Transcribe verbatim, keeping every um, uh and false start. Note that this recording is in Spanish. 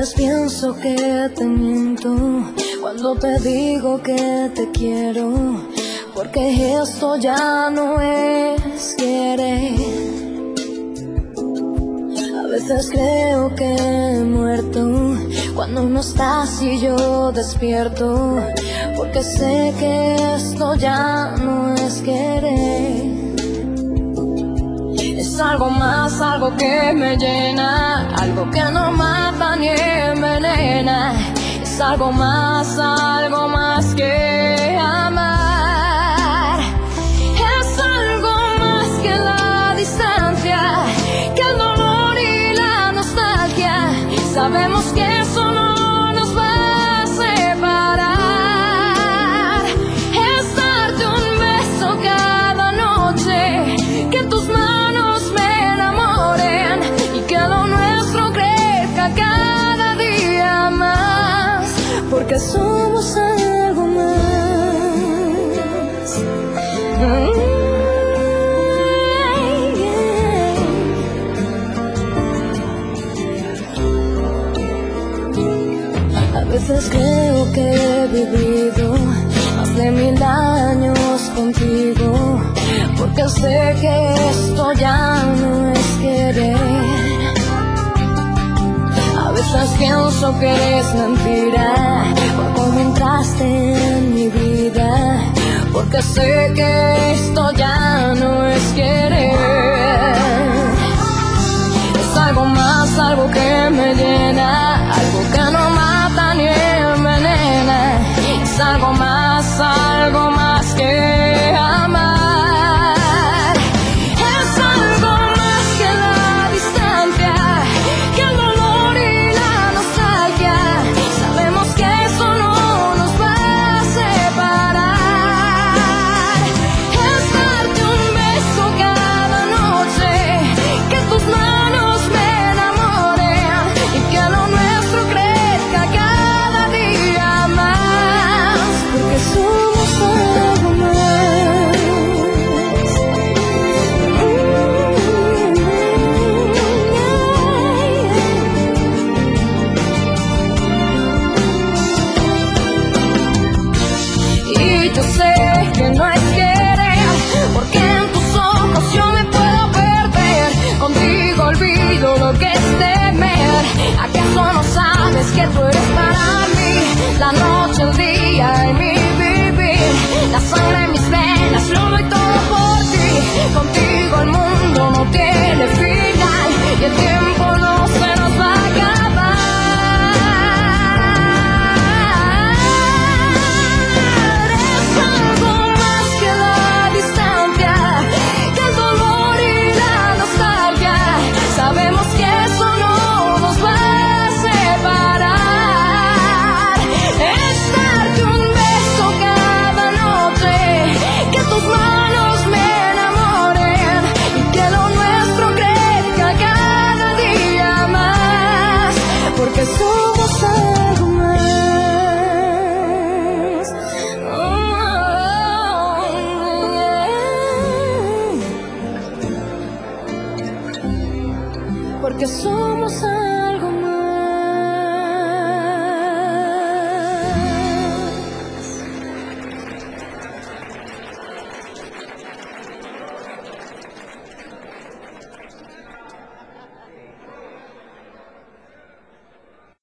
veces pienso que te miento cuando te digo que te quiero, porque esto ya no es querer. A veces creo que he muerto cuando no estás y yo despierto, porque sé que esto ya no es querer. Es algo más, algo que me llena, algo que no mata ni envenena. Es algo más, algo más que amar. Es algo más que la distancia, que el dolor y la nostalgia. Sabemos que eso no nos va a separar. Es darte un beso cada noche, que tus manos me enamoren y que lo nuestro crezca cada día más, porque somos algo más. A veces creo que he vivido más de mil años contigo, porque sé que esto ya no es querer. A veces pienso que eres mentira por cómo entraste en mi vida, porque sé que esto ya no es querer. Es algo más, algo que me llena, algo que no mata ni envenena. Es algo más, algo más que amar. Es algo más que la distancia, que el dolor y la nostalgia. Sabemos que eso no nos va a separar. Es darte un beso cada noche, que tus manos me enamoren y que lo nuestro crezca cada día más, porque somos algo más. Y yo sé que no es querer, porque en tus ojos yo me puedo perder. Contigo olvido lo que es temer. ¿Acaso no sabes que tú eres para mí la noche, el día y mi vivir? La sangre en mis venas, lo doy todo por ti. Contigo el mundo no tiene final y el tiempo no se nos va a acabar. Es algo más que la distancia, que el dolor y la nostalgia. Sabemos que eso no nos va a separar. Es darte un beso cada noche, que tus manos me enamoren y que lo nuestro crezca cada día más, porque somos algo más. Porque somos algo más.